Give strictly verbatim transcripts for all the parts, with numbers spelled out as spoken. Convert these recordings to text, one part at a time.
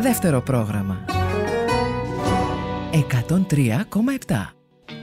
Δεύτερο πρόγραμμα εκατόν τρία κόμμα επτά.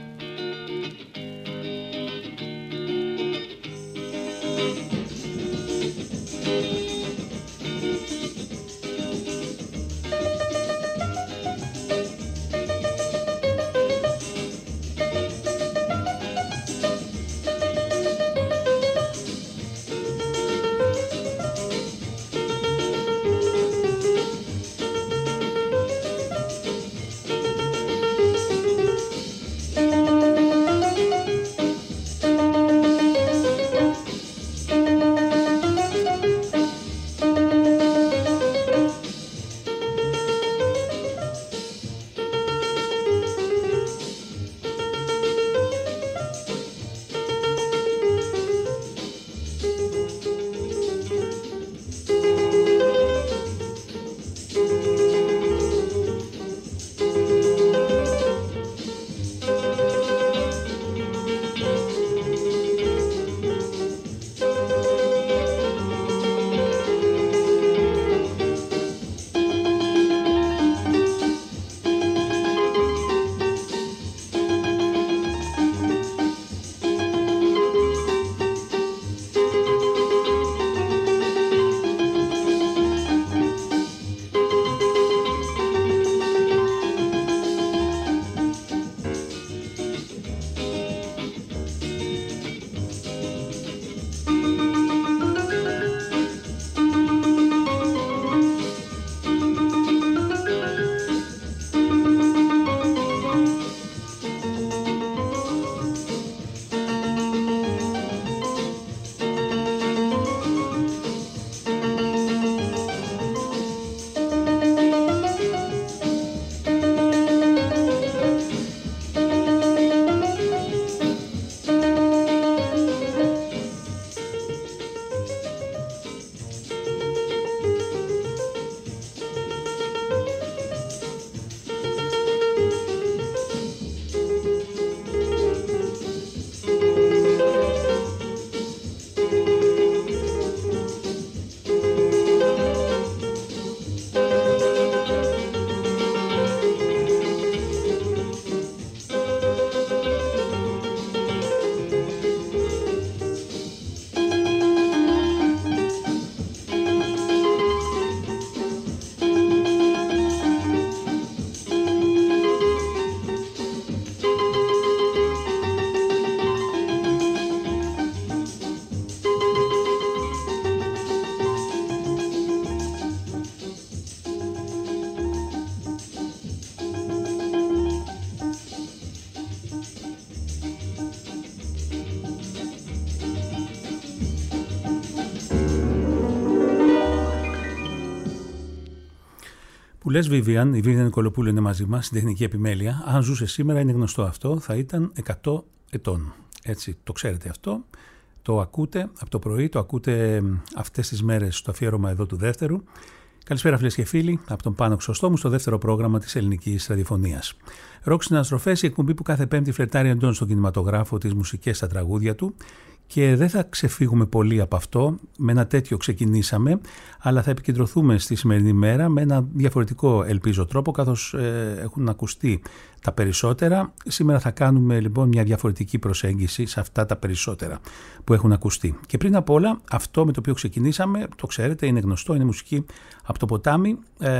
Που λες Vivian, η Vivian Νικολοπούλου είναι μαζί μας στην τεχνική επιμέλεια. Αν ζούσε σήμερα, είναι γνωστό αυτό, θα ήταν εκατό ετών. Έτσι, το ξέρετε αυτό. Το ακούτε από το πρωί, το ακούτε αυτές τις μέρες στο αφιέρωμα εδώ του δεύτερου. Καλησπέρα φίλες και φίλοι, από τον Πάνο Χρυσοστόμου στο δεύτερο πρόγραμμα της ελληνικής ραδιοφωνίας. Ροκ στην Αναστροφές, η εκπομπή που κάθε Πέμπτη φλερτάρει εντός στον κινηματογράφο, τις μουσικές στα τραγούδια του. Και δεν θα ξεφύγουμε πολύ από αυτό, με ένα τέτοιο ξεκινήσαμε, αλλά θα επικεντρωθούμε στη σημερινή μέρα με ένα διαφορετικό ελπίζω τρόπο, καθώς ε, έχουν ακουστεί τα περισσότερα. Σήμερα θα κάνουμε λοιπόν μια διαφορετική προσέγγιση σε αυτά τα περισσότερα που έχουν ακουστεί. Και πριν απ' όλα, αυτό με το οποίο ξεκινήσαμε, το ξέρετε, είναι γνωστό, είναι μουσική από το ποτάμι,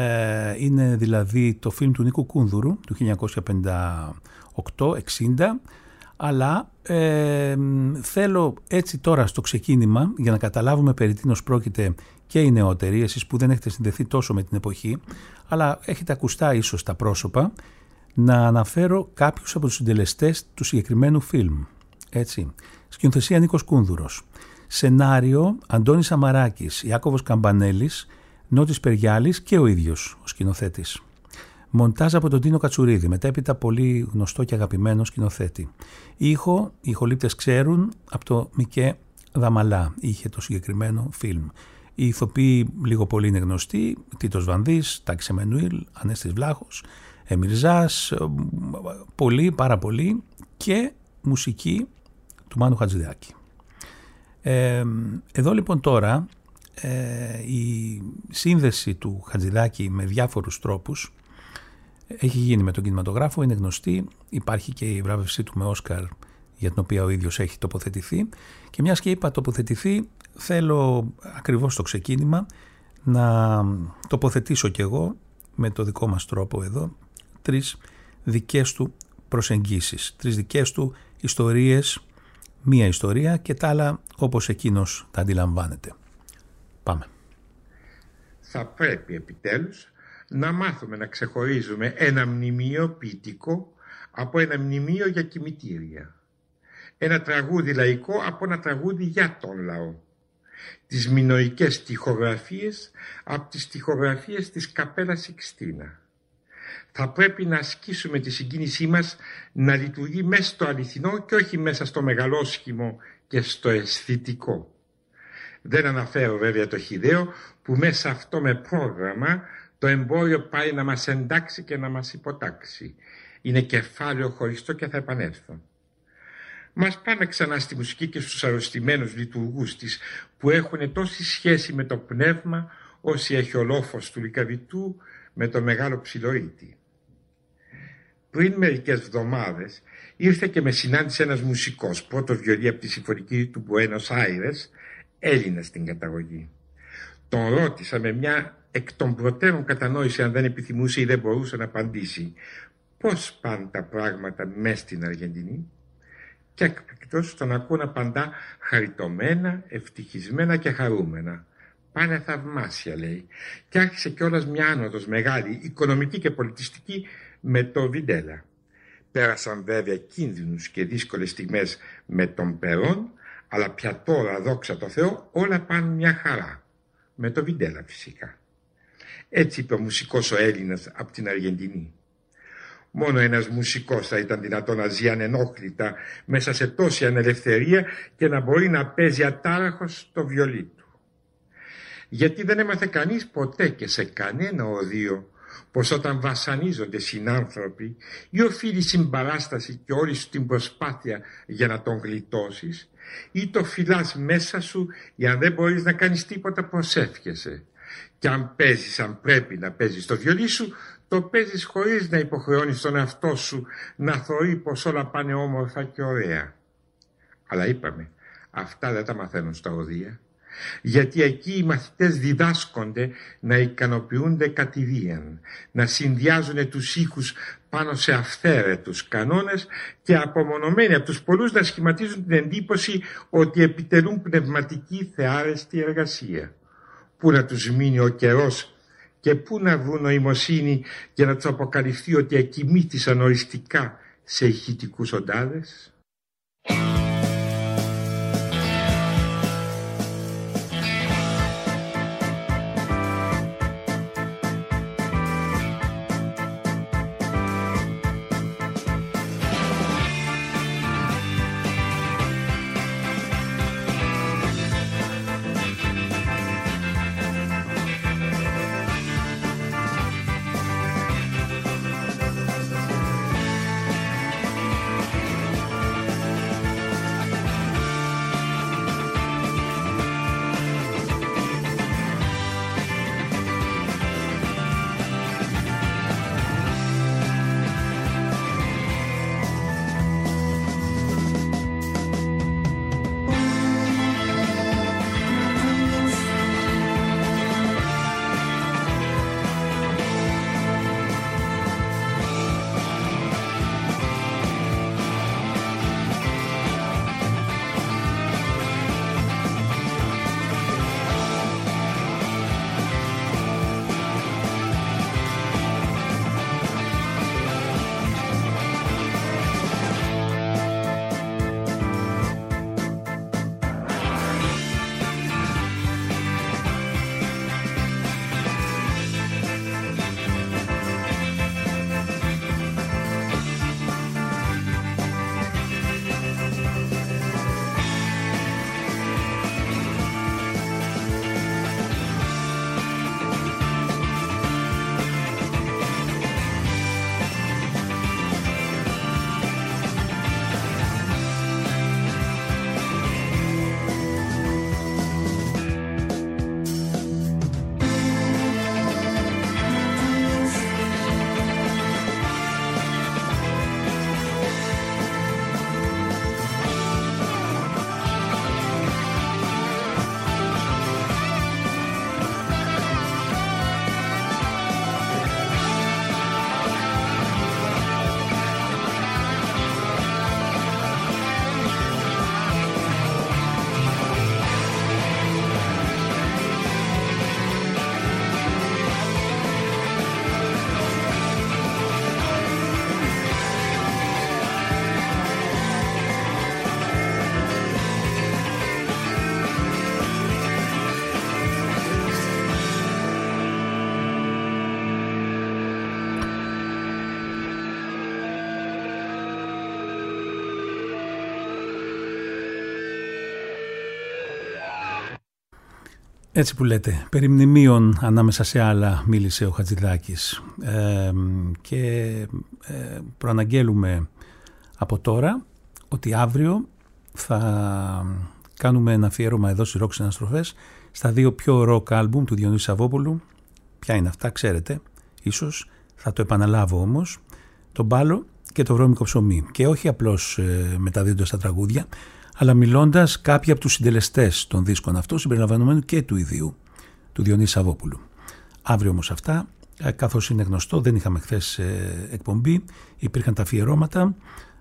ε, είναι δηλαδή το φιλμ του Νίκου Κούνδουρου του χίλια εννιακόσια πενήντα οκτώ εξήντα, αλλά ε, θέλω έτσι τώρα στο ξεκίνημα, για να καταλάβουμε περί τίνος πρόκειται και οι νεότεροι, εσείς που δεν έχετε συνδεθεί τόσο με την εποχή, αλλά έχετε ακουστά ίσως τα πρόσωπα, να αναφέρω κάποιους από τους συντελεστές του συγκεκριμένου φιλμ. Έτσι. Σκηνοθεσία Νίκος Κούνδουρος. Σενάριο Αντώνης Σαμαράκης, Ιάκωβος Καμπανέλης, Νότης Περιγιάλης και ο ίδιος ο σκηνοθέτης. Μοντάζ από τον Τίνο Κατσουρίδη, μετέπειτα πολύ γνωστό και αγαπημένο σκηνοθέτη. Ήχο, οι ηχολήπτες ξέρουν, από το Μικέ Δαμαλά είχε το συγκεκριμένο φιλμ. Οι ηθοποιοί λίγο πολύ είναι γνωστοί, Τίτος Βανδύς, Τάκης Εμμανουήλ, Ανέστης Βλάχος, Εμιρζάς, πολύ, πάρα πολύ, και μουσική του Μάνου Χατζηδάκη. Ε, εδώ λοιπόν τώρα ε, η σύνδεση του Χατζηδάκη με διάφορους τρόπους έχει γίνει με τον κινηματογράφο, είναι γνωστή, υπάρχει και η βράβευσή του με Όσκαρ για την οποία ο ίδιος έχει τοποθετηθεί, και μιας και είπα τοποθετηθεί, θέλω ακριβώς στο ξεκίνημα να τοποθετήσω κι εγώ με το δικό μας τρόπο εδώ τρεις δικές του προσεγγίσεις, τρεις δικές του ιστορίες, μία ιστορία και τα άλλα όπως εκείνος τα αντιλαμβάνεται. Πάμε. Θα πρέπει επιτέλους να μάθουμε να ξεχωρίζουμε ένα μνημείο ποιητικό από ένα μνημείο για κημητήρια. Ένα τραγούδι λαϊκό από ένα τραγούδι για τον λαό. Τις μινοικές στιχογραφίες από τις στιχογραφίες της Καπέλα Σικστίνα. Θα πρέπει να ασκήσουμε τη συγκίνησή μας να λειτουργεί μέσα στο αληθινό και όχι μέσα στο μεγαλόσχημο και στο αισθητικό. Δεν αναφέρω βέβαια το χυδαίο που μέσα αυτό με πρόγραμμα το εμπόριο πάει να μας εντάξει και να μας υποτάξει. Είναι κεφάλαιο χωριστό και θα επανέλθω. Μας πάμε ξανά στη μουσική και στους αρρωστημένους λειτουργούς της που έχουν τόση σχέση με το πνεύμα όσοι έχει ο λόφος του Λυκαβητού με το μεγάλο Ψιλορίτη. Πριν μερικές εβδομάδες ήρθε και με συνάντησε ένας μουσικός, πρώτο βιολί από τη συμφωνική του Μπουένος Άιρες, Έλληνας στην καταγωγή. Τον ρώτησα με μια εκ των προτέρων κατανόηση, αν δεν επιθυμούσε ή δεν μπορούσε να απαντήσει, πώς πάνε τα πράγματα μέσα στην Αργεντινή. Και εκπληκτός τον ακούω να απαντά χαριτωμένα, ευτυχισμένα και χαρούμενα. Πάνε θαυμάσια, λέει. Και άρχισε κιόλας μια άνοδος μεγάλη, οικονομική και πολιτιστική, με το Βιντέλα. Πέρασαν βέβαια κίνδυνους και δύσκολες στιγμές με τον Περόν, αλλά πια τώρα, δόξα τω Θεώ, όλα πάνε μια χαρά. Με το Βιντέλα φυσικά. Έτσι είπε ο μουσικός ο Έλληνας από την Αργεντινή. Μόνο ένας μουσικός θα ήταν δυνατό να ζει ανενόχλητα μέσα σε τόση ανελευθερία και να μπορεί να παίζει ατάραχος το βιολί του. Γιατί δεν έμαθε κανείς ποτέ και σε κανένα οδείο πως όταν βασανίζονται συνάνθρωποι ή οφείλει συμπαράσταση και όλη σου την προσπάθεια για να τον γλιτώσεις, ή το φυλάς μέσα σου για αν δεν μπορείς να κάνεις τίποτα προσεύχεσαι. Και αν παίζεις, αν πρέπει να παίζεις το βιολί σου, το παίζεις χωρίς να υποχρεώνεις τον εαυτό σου να θωρεί πως όλα πάνε όμορφα και ωραία. Αλλά είπαμε, αυτά δεν τα μαθαίνουν στα οδεία, γιατί εκεί οι μαθητές διδάσκονται να ικανοποιούνται κατηδίαν, να συνδυάζουν τους ήχους πάνω σε αυθαίρετους κανόνες και απομονωμένοι από τους πολλούς να σχηματίζουν την εντύπωση ότι επιτελούν πνευματική θεάρεστη εργασία. Πού να τους μείνει ο καιρός και πού να βρουν νοημοσύνη για να τους αποκαλυφθεί ότι εκοιμήθησαν οριστικά σε ηχητικούς οντάδες. Έτσι που λέτε, περί μνημείων ανάμεσα σε άλλα μίλησε ο Χατζηδάκης ε, και ε, προαναγγέλουμε από τώρα ότι αύριο θα κάνουμε ένα αφιέρωμα εδώ στις Rock Συναστροφές στα δύο πιο rock άλμπουμ του Διονύση Σαββόπουλου. Ποια είναι αυτά, ξέρετε, ίσως θα το επαναλάβω όμως, το Μπάλο και το Βρώμικο Ψωμί, και όχι απλώς ε, μεταδίδοντας τα τραγούδια, αλλά μιλώντας κάποιοι από τους συντελεστές των δίσκων αυτών, συμπεριλαμβανομένου και του ιδίου, του Διονύση Σαββόπουλου. Αύριο όμως αυτά, καθώς είναι γνωστό, δεν είχαμε χθες εκπομπή, υπήρχαν τα αφιερώματα,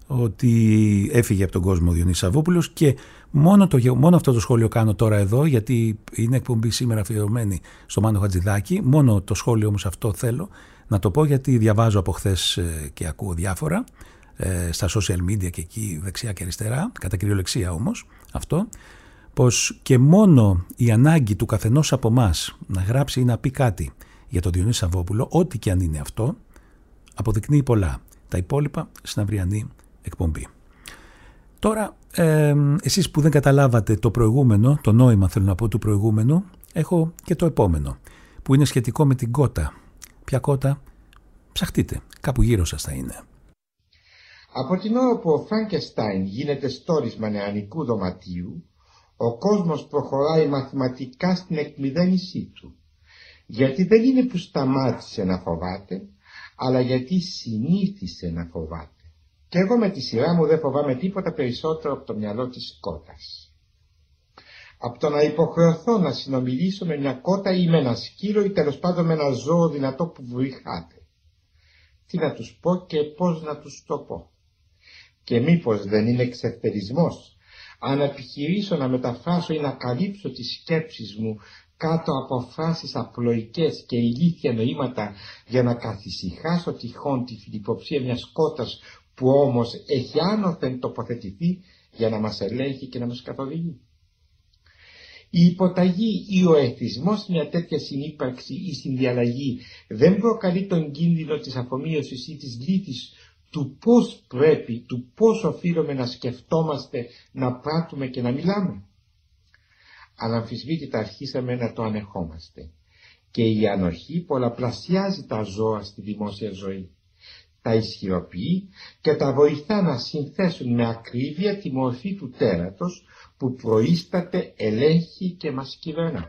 ότι έφυγε από τον κόσμο ο Διονύσης Σαββόπουλος, και μόνο, το, μόνο αυτό το σχόλιο κάνω τώρα εδώ, γιατί είναι εκπομπή σήμερα αφιερωμένη στο Μάνο Χατζηδάκη. Μόνο το σχόλιο όμως αυτό θέλω να το πω, γιατί διαβάζω από χθες και ακούω διάφορα στα social media και εκεί δεξιά και αριστερά, κατά κυριολεξία όμως αυτό, πως και μόνο η ανάγκη του καθενός από εμάς να γράψει ή να πει κάτι για τον Διονύση Σαββόπουλο, ό,τι και αν είναι αυτό, αποδεικνύει πολλά. Τα υπόλοιπα στην αυριανή εκπομπή. Τώρα, ε, εσείς που δεν καταλάβατε το προηγούμενο, το νόημα θέλω να πω του προηγούμενου, έχω και το επόμενο, που είναι σχετικό με την κότα. Ποια κότα? Ψαχτείτε, κάπου γύρω σας θα είναι. Από την ώρα που ο Φραγκεστάιν γίνεται στόρισμα νεανικού δωματίου, ο κόσμος προχωράει μαθηματικά στην εκμηδένισή του. Γιατί δεν είναι που σταμάτησε να φοβάται, αλλά γιατί συνήθισε να φοβάται. Και εγώ με τη σειρά μου δεν φοβάμαι τίποτα περισσότερο από το μυαλό της κότας. Από το να υποχρεωθώ να συνομιλήσω με μια κότα ή με ένα σκύλο ή τέλος πάντων με ένα ζώο δυνατό που βοηθάτε. Τι να τους πω και πώς να τους το πω. Και μήπως δεν είναι εξευτερισμός αν επιχειρήσω να μεταφράσω ή να καλύψω τις σκέψεις μου κάτω από φράσεις απλοϊκές και ηλίθια νοήματα για να καθησυχάσω τυχόν τη φιλιποψία μιας κότας που όμως έχει άνωθεν τοποθετηθεί για να μας ελέγχει και να μας καθοδηγεί. Η υποταγή ή ο εθισμός σε μια τέτοια συνύπαρξη ή συνδιαλλαγή δεν προκαλεί τον κίνδυνο της αφομοίωσης ή της λύθης του πώς πρέπει, του πώς οφείλουμε να σκεφτόμαστε, να πράττουμε και να μιλάμε. Αναμφισβήτητα αρχίσαμε να το ανεχόμαστε και η ανοχή πολλαπλασιάζει τα ζώα στη δημόσια ζωή. Τα ισχυροποιεί και τα βοηθά να συνθέσουν με ακρίβεια τη μορφή του τέρατος που προείσταται, ελέγχει και μας κυβερνά.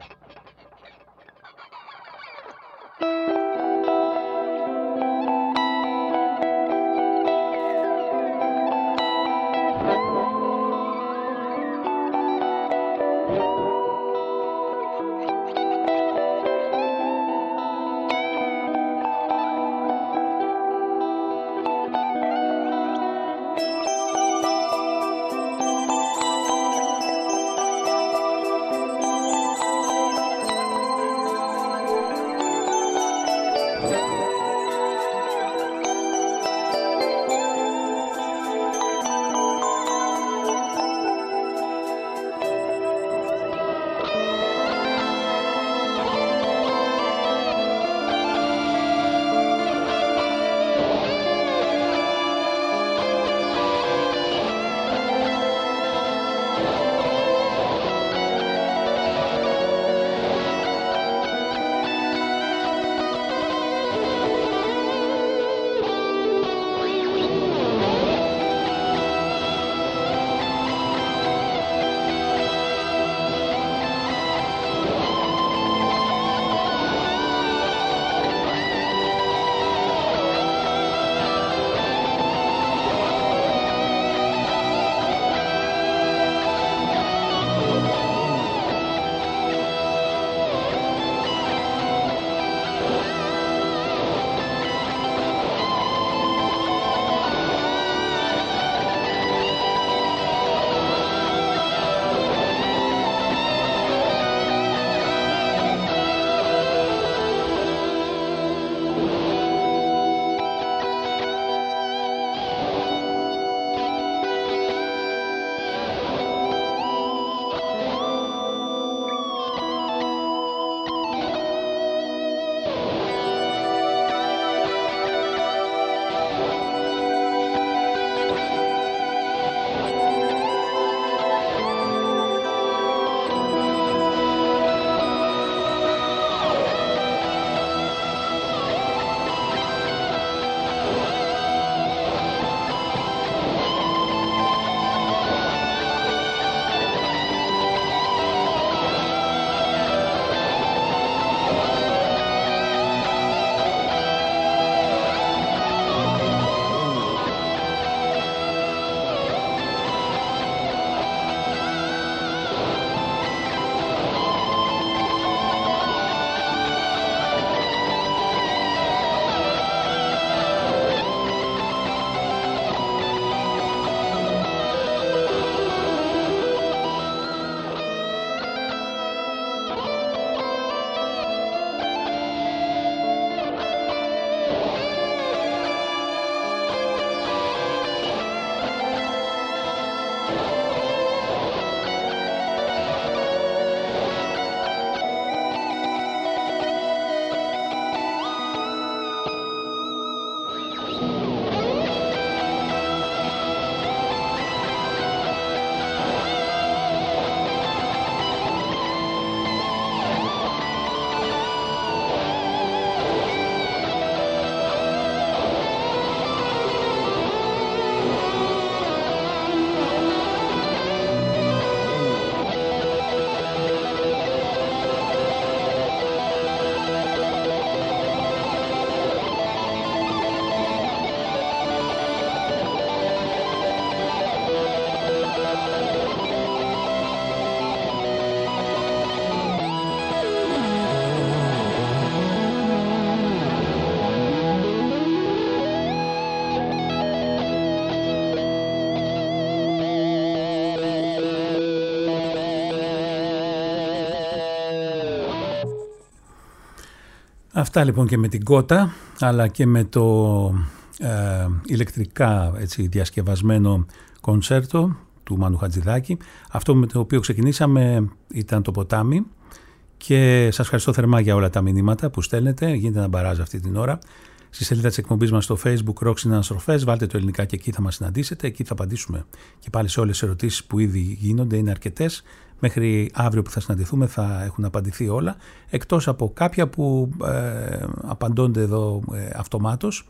Αυτά λοιπόν και με την κότα, αλλά και με το ε, ηλεκτρικά έτσι, διασκευασμένο κονσέρτο του Μάνου Χατζηδάκη. Αυτό με το οποίο ξεκινήσαμε ήταν το ποτάμι και σας ευχαριστώ θερμά για όλα τα μηνύματα που στέλνετε. Γίνεται ένα μπαράζ αυτή την ώρα. Στη σελίδα της εκπομπής μας στο Facebook Rock Συναναστροφές, βάλτε το ελληνικά και εκεί θα μας συναντήσετε. Εκεί θα απαντήσουμε και πάλι σε όλες τις ερωτήσεις που ήδη γίνονται, είναι αρκετές. Μέχρι αύριο που θα συναντηθούμε θα έχουν απαντηθεί όλα, εκτός από κάποια που ε, απαντώνται εδώ ε, αυτομάτως.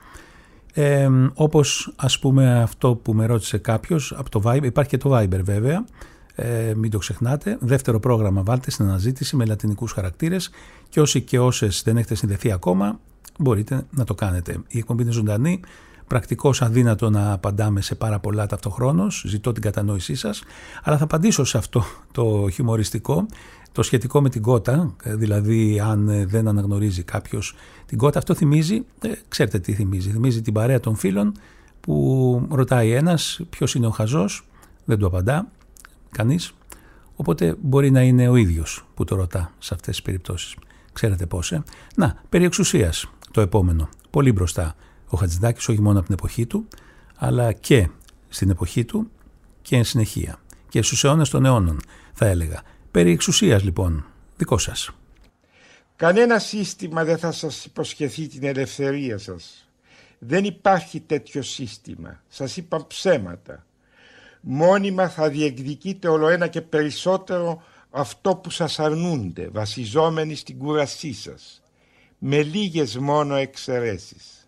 Ε, όπως ας πούμε αυτό που με ρώτησε κάποιος από το Viber, υπάρχει και το Viber βέβαια, ε, μην το ξεχνάτε. Δεύτερο πρόγραμμα βάλτε στην αναζήτηση με λατινικούς χαρακτήρες και όσοι και όσες δεν έχετε συνδεθεί ακόμα μπορείτε να το κάνετε. Η εκπομπή είναι ζωντανή, πρακτικώς αδύνατο να απαντάμε σε πάρα πολλά ταυτοχρόνως, ζητώ την κατανόησή σας, αλλά θα απαντήσω σε αυτό το χιουμοριστικό, το σχετικό με την κότα, δηλαδή αν δεν αναγνωρίζει κάποιος την κότα, αυτό θυμίζει, ε, ξέρετε τι θυμίζει, θυμίζει την παρέα των φίλων που ρωτάει ένας ποιος είναι ο χαζός, δεν του απαντά κανείς, οπότε μπορεί να είναι ο ίδιος που το ρωτά σε αυτές τις περιπτώσεις. Ξέρετε πώς, ε? Να, περί εξουσίας το επόμενο, πολύ μπροστά ο Χατζηδάκης, όχι μόνο από την εποχή του, αλλά και στην εποχή του και εν συνεχεία. Και στους αιώνες των αιώνων, θα έλεγα. Περί εξουσίας, λοιπόν, δικό σας. Κανένα σύστημα δεν θα σας υποσχεθεί την ελευθερία σας. Δεν υπάρχει τέτοιο σύστημα. Σας είπαν ψέματα. Μόνιμα θα διεκδικείτε ολοένα και περισσότερο αυτό που σας αρνούνται, βασιζόμενοι στην κούρασή σας, με λίγες μόνο εξαιρέσεις.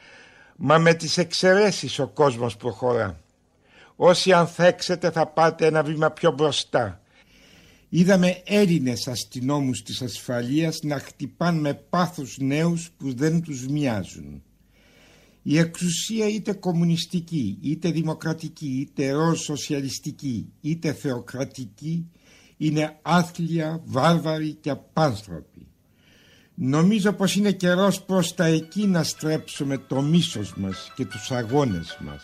Μα με τις εξαιρέσεις ο κόσμος προχωρά. Όσοι ανθέξετε θα πάτε ένα βήμα πιο μπροστά. Είδαμε Έλληνες αστυνόμους της ασφαλείας να χτυπάν με πάθος νέους που δεν τους μοιάζουν. Η εξουσία είτε κομμουνιστική, είτε δημοκρατική, είτε ροζ σοσιαλιστική, είτε θεοκρατική, είναι άθλια, βάρβαρη και απάνθρωπη. Νομίζω πως είναι καιρός προς τα εκεί να στρέψουμε το μίσος μας και τους αγώνες μας.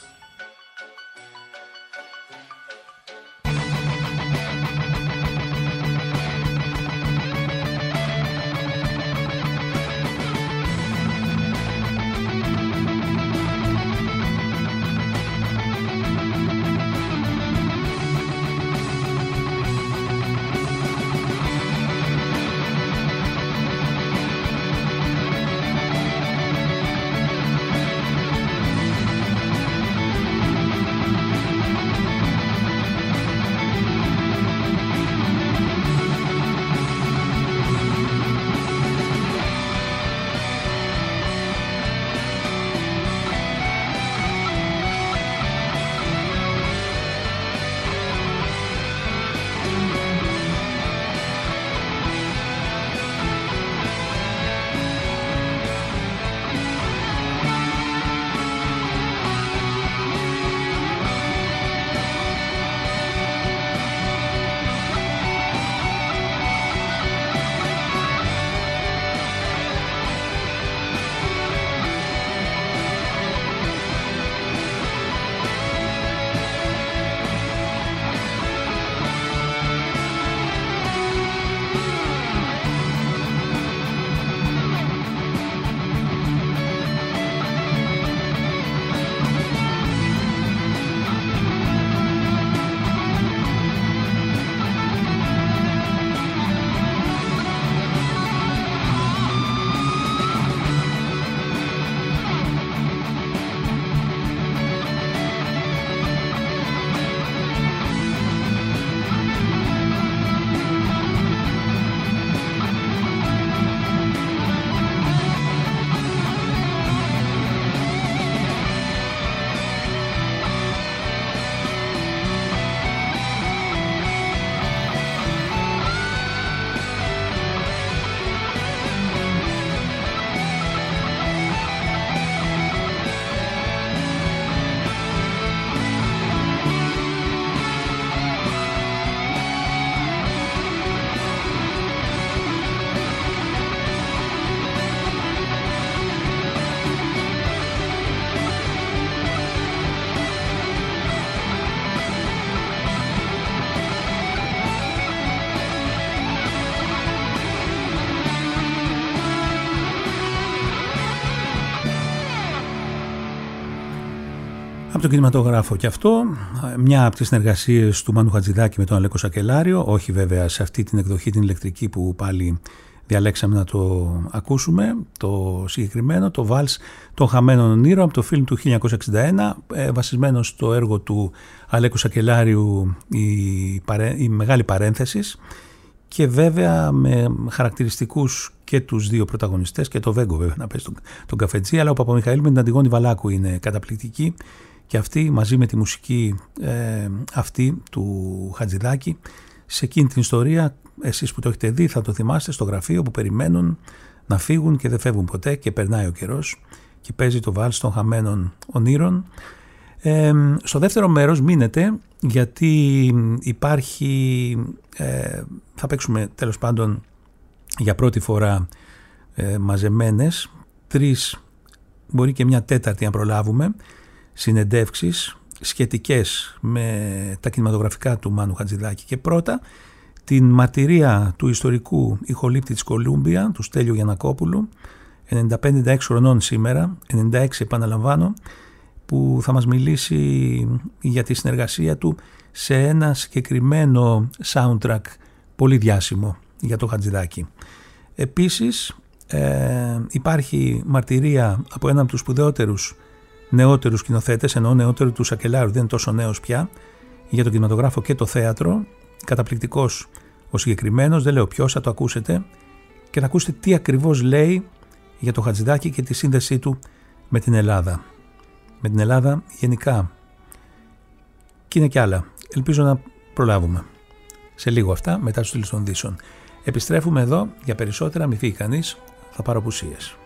το κινηματογράφο και αυτό, μια από τις συνεργασίες του Μάνου Χατζηδάκη με τον Αλέκο Σακελάριο, όχι βέβαια σε αυτή την εκδοχή την ηλεκτρική που πάλι διαλέξαμε να το ακούσουμε, το συγκεκριμένο, το Βάλς των Χαμένων Ονείρων από το φιλμ του χίλια εννιακόσια εξήντα ένα, ε, βασισμένο στο έργο του Αλέκου Σακελάριου η, παρέ, η Μεγάλη Παρένθεσης, και βέβαια με χαρακτηριστικούς και τους δύο πρωταγωνιστές, και το Βέγκο βέβαια να πες τον, τον Καφετζή, αλλά ο Παπαμιχαήλ με την Αντιγόνη Βαλάκου είναι καταπληκτική, και αυτή μαζί με τη μουσική ε, αυτή του Χατζηδάκη σε εκείνη την ιστορία. Εσείς που το έχετε δει θα το θυμάστε, στο γραφείο που περιμένουν να φύγουν και δεν φεύγουν ποτέ και περνάει ο καιρός και παίζει το Βάλς των Χαμένων Ονείρων. Ε, στο δεύτερο μέρος μείνετε, γιατί υπάρχει, ε, θα παίξουμε τέλος πάντων για πρώτη φορά ε, μαζεμένες τρεις, μπορεί και μια τέταρτη αν προλάβουμε, συνεντεύξεις σχετικές με τα κινηματογραφικά του Μάνου Χατζηδάκη, και πρώτα την μαρτυρία του ιστορικού ηχολήπτη της Κολούμπια, του Στέλιου Γιαννακόπουλου, ενενήντα πέντε ενενήντα έξι χρονών σήμερα, ενενήντα έξι επαναλαμβάνω, που θα μας μιλήσει για τη συνεργασία του σε ένα συγκεκριμένο soundtrack πολύ διάσημο για το Χατζηδάκη. Επίσης ε, υπάρχει μαρτυρία από έναν από τους σπουδαιότερους νεότερους σκηνοθέτες, ενώ νεότερο του Σακελάριου, δεν είναι τόσο νέος πια, για τον κινηματογράφο και το θέατρο. Καταπληκτικός ο συγκεκριμένος, δεν λέω ποιος, θα το ακούσετε και θα ακούσετε τι ακριβώς λέει για το Χατζηδάκη και τη σύνδεσή του με την Ελλάδα. Με την Ελλάδα γενικά. Και είναι κι άλλα. Ελπίζω να προλάβουμε. Σε λίγο αυτά, μετά στους τίτλους των ειδήσεων. Επιστρέφουμε εδώ για περισσότερα, μη φύγει κανείς, θα πάρω απουσίες.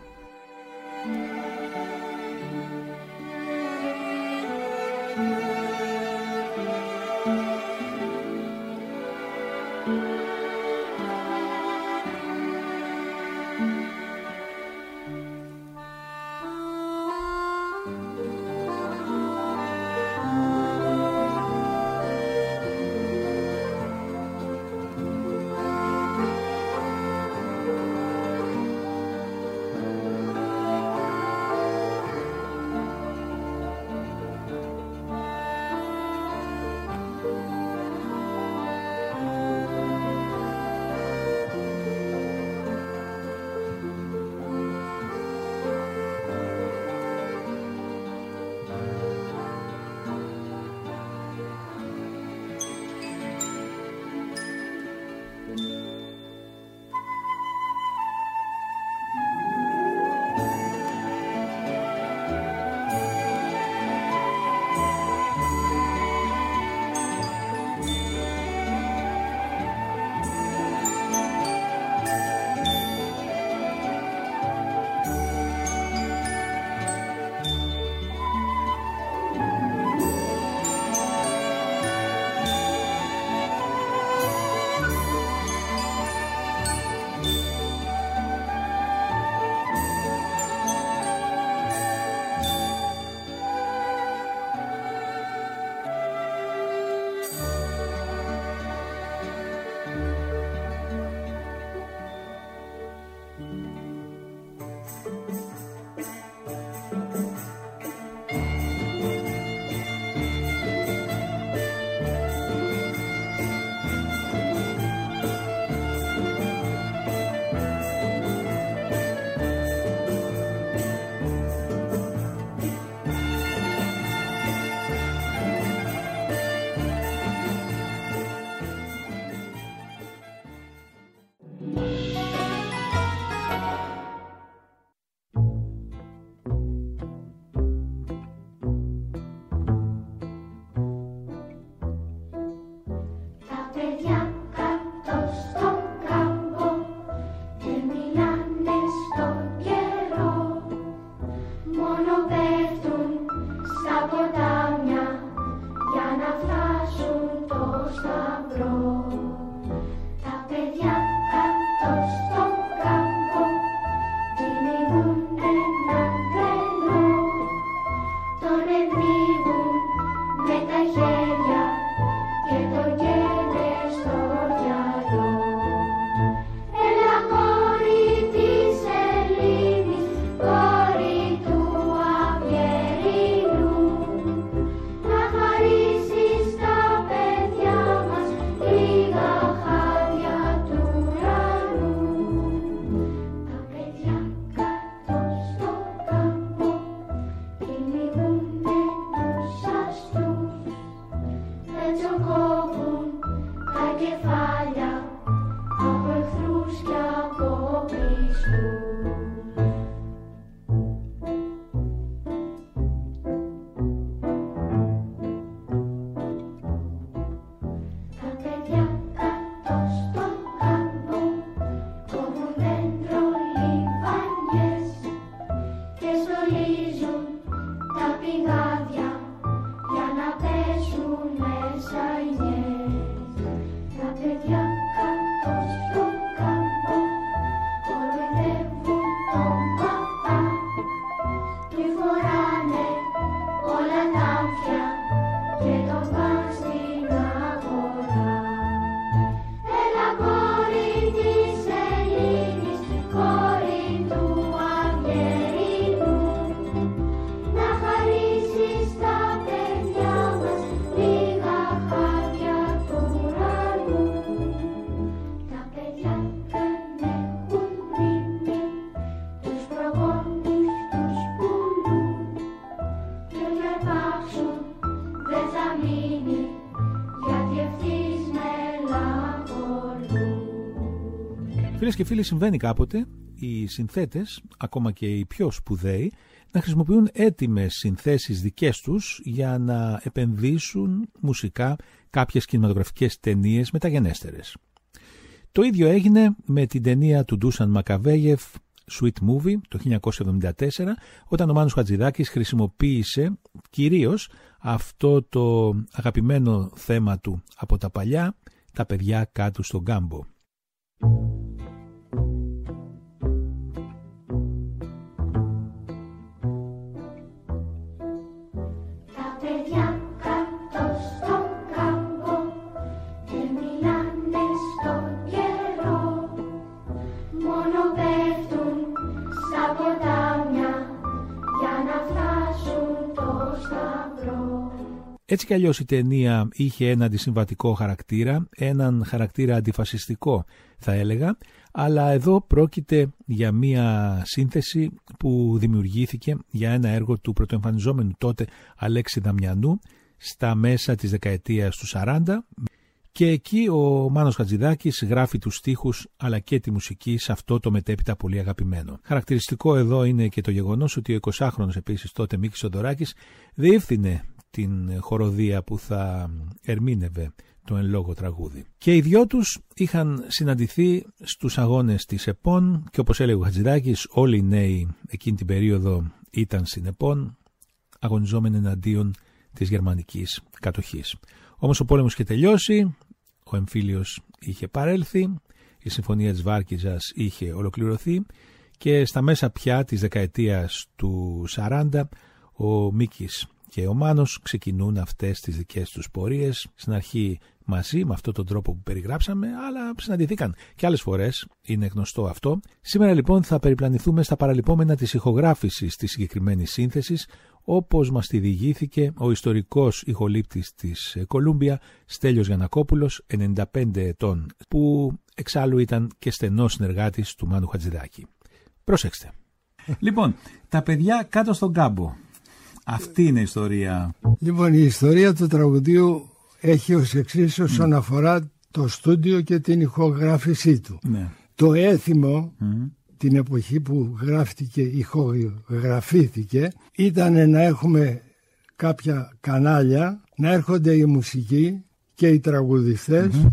Φίλες και φίλοι, συμβαίνει κάποτε οι συνθέτες, ακόμα και οι πιο σπουδαίοι, να χρησιμοποιούν έτοιμες συνθέσεις δικές τους για να επενδύσουν μουσικά κάποιες κινηματογραφικές ταινίες μεταγενέστερες. Το ίδιο έγινε με την ταινία του Ντούσαν Μακαβέγεφ, Sweet Movie, το χίλια εννιακόσια εβδομήντα τέσσερα, όταν ο Μάνος Χατζηδάκης χρησιμοποίησε κυρίως αυτό το αγαπημένο θέμα του από τα παλιά, τα παιδιά κάτω στον κάμπο. Έτσι κι αλλιώς η ταινία είχε ένα αντισυμβατικό χαρακτήρα, έναν χαρακτήρα αντιφασιστικό θα έλεγα, αλλά εδώ πρόκειται για μία σύνθεση που δημιουργήθηκε για ένα έργο του πρωτοεμφανιζόμενου τότε Αλέξη Δαμιανού στα μέσα της δεκαετίας του σαράντα, και εκεί ο Μάνος Χατζηδάκης γράφει τους στίχους αλλά και τη μουσική σε αυτό το μετέπειτα πολύ αγαπημένο. Χαρακτηριστικό εδώ είναι και το γεγονός ότι ο εικοσάχρονος επίσης τότε Μίκης Θοδωράκης διεύθυνε την χοροδία που θα ερμήνευε το εν λόγω τραγούδι. Και οι δυο τους είχαν συναντηθεί στους αγώνες της ΕΠΟΝ και όπως έλεγε ο Χατζηδάκης, όλοι οι νέοι εκείνη την περίοδο ήταν στην ΕΠΟΝ, αγωνιζόμενοι εναντίον της γερμανικής κατοχής. Όμως ο πόλεμος είχε τελειώσει, ο εμφύλιος είχε παρέλθει, η συμφωνία της Βάρκιζας είχε ολοκληρωθεί και στα μέσα πια της δεκαετίας του σαράντα ο Μίκης και ο Μάνος ξεκινούν αυτές τις δικές τους πορείες, στην αρχή μαζί με αυτόν τον τρόπο που περιγράψαμε, αλλά συναντηθήκαν και άλλες φορές, είναι γνωστό αυτό. Σήμερα λοιπόν θα περιπλανηθούμε στα παραλειπόμενα της ηχογράφησης της συγκεκριμένης σύνθεσης, όπως μας τη διηγήθηκε ο ιστορικός ηχολήπτης της Κολούμπια, Στέλιος Γιαννακόπουλος, ενενήντα πέντε ετών, που εξάλλου ήταν και στενός συνεργάτης του Μάνου Χατζηδάκη. Προσέξτε. Λοιπόν, τα παιδιά κάτω στον κάμπο. Αυτή είναι η ιστορία. Λοιπόν, η ιστορία του τραγουδίου έχει ως εξής όσον mm. αφορά το στούντιο και την ηχογράφησή του. Ναι. Το έθιμο, mm. την εποχή που γράφτηκε, ηχογραφήθηκε, ήταν να έχουμε κάποια κανάλια, να έρχονται οι μουσικοί και οι τραγουδιστές, mm-hmm.